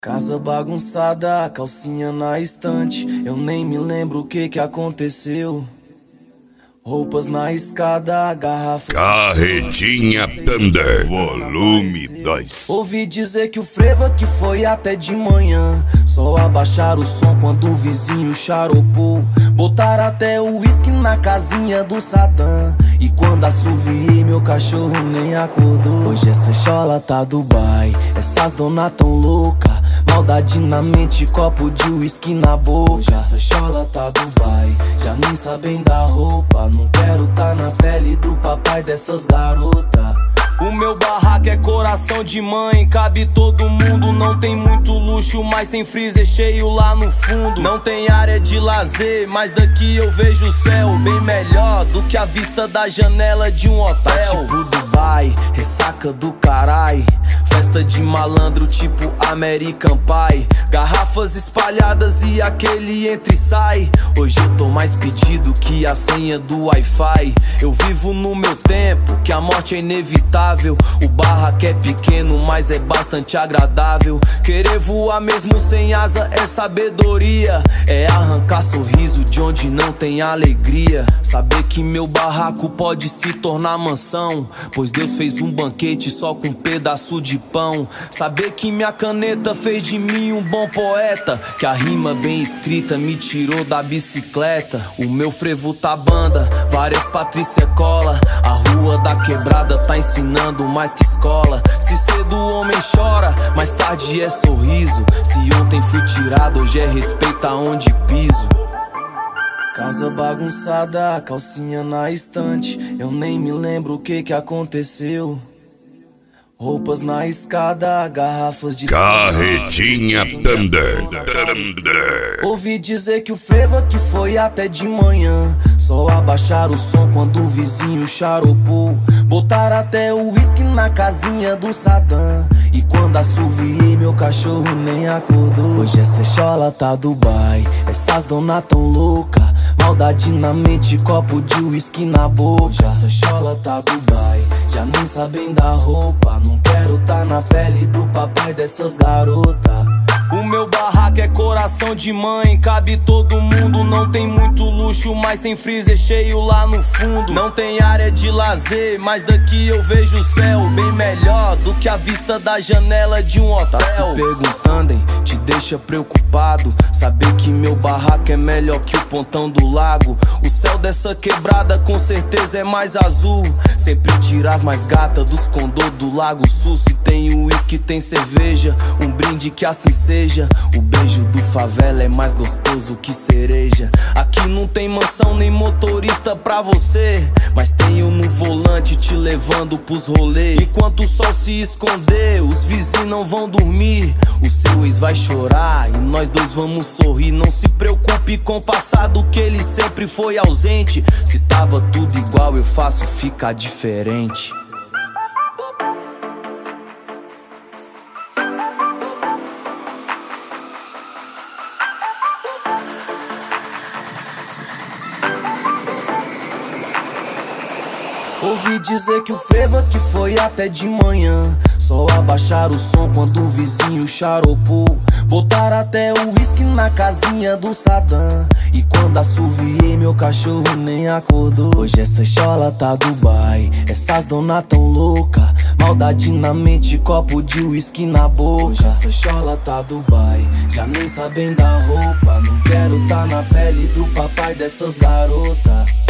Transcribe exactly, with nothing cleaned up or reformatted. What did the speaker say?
Casa bagunçada, calcinha na estante. Eu nem me lembro o que que aconteceu. Roupas na escada, garrafa. Carretinha Thunder, volume dois. Ouvi dizer que o frevo que foi até de manhã. Só abaixar o som quando o vizinho charopou. Botar até o uísque na casinha do Satã. E quando assoviei, meu cachorro nem acordou. Hoje essa chola tá Dubai, essas dona tão louca. Maldade na mente, copo de uísque na boca. Hoje essa chola tá Dubai, já nem sabem da roupa. Não quero tá na pele do papai dessas garotas. O meu barraco é coração de mãe, cabe todo mundo. Não tem muito luxo, mas tem freezer cheio lá no fundo. Não tem área de lazer, mas daqui eu vejo o céu bem melhor do que a vista da janela de um hotel. Tá tipo Dubai, ressaca do carai. Festa de malandro tipo American Pie. Garrafas espalhadas e aquele entra e sai. Hoje eu tô mais pedido que a senha do Wi-Fi. Eu vivo no meu tempo, que a morte é inevitável. O barraco é pequeno, mas é bastante agradável. Querer voar mesmo sem asa é sabedoria. É arrancar sorriso de onde não tem alegria. Saber que meu barraco pode se tornar mansão, pois Deus fez um banquete só com um pedaço de pão. Saber que minha caneta fez de mim um bom poeta, que a rima bem escrita me tirou da bicicleta. O meu frevo tá banda, várias Patrícia cola. A rua da quebrada tá ensinando mais que escola. Se cedo o homem chora, mais tarde é sorriso. Se ontem fui tirado, hoje é respeito aonde piso. Casa bagunçada, calcinha na estante. Eu nem me lembro o que que aconteceu. Roupas na escada, garrafas de Carretinha Thunder, Thunder. Ouvi dizer que o frevo que foi até de manhã. Só abaixar o som quando o vizinho charopou. Botar até o uísque na casinha do Satã. E quando assoviei, meu cachorro nem acordou. Hoje essa chola tá Dubai, essas dona tão louca. Maldade na mente, copo de uísque na boca. Hoje essa chola tá Dubai, já nem sabem da roupa. Não quero tá na pele do papai dessas garotas. O meu barraco é coração de mãe, cabe todo mundo. Não tem muito luxo, mas tem freezer cheio lá no fundo. Não tem área de lazer, mas daqui eu vejo o céu bem melhor do que a vista da janela de um hotel. Tá se perguntando, hein? Te deixa preocupado saber que meu barraco é melhor que o pontão do lago. O céu dessa quebrada com certeza é mais azul. Sempre tiras mais gata dos condô do Lago Sul. Se tem uísque, tem cerveja, um brinde que assim seja. O beijo do favela é mais gostoso que cereja. Aqui não tem mansão nem motorista pra você, mas tenho no volante te levando pros rolês. Enquanto o sol se esconder, os vizinhos não vão dormir. O seu ex vai chorar e nós dois vamos sorrir. Não se preocupe com o passado, que ele sempre foi ausente. Se tava tudo igual, eu faço ficar diferente. Ouvi dizer que o frevo que foi até de manhã. Só abaixar o som quando o vizinho charopou. Botar até o uísque na casinha do Satã. E quando assoviei, meu cachorro nem acordou. Hoje essa chola tá Dubai, essas dona tão louca. Maldade na mente, copo de uísque na boca. Hoje essa chola tá Dubai, já nem sabem da roupa. Não quero tá na pele do papai dessas garotas.